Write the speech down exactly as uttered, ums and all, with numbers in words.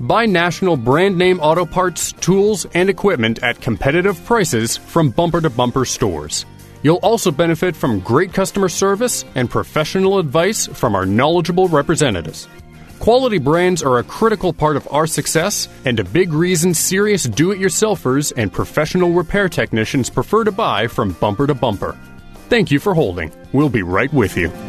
Buy national brand name auto parts, tools, and equipment at competitive prices from Bumper to Bumper stores. You'll also benefit from great customer service and professional advice from our knowledgeable representatives. Quality brands are a critical part of our success and a big reason serious do-it-yourselfers and professional repair technicians prefer to buy from Bumper to Bumper. Thank you for holding. We'll be right with you.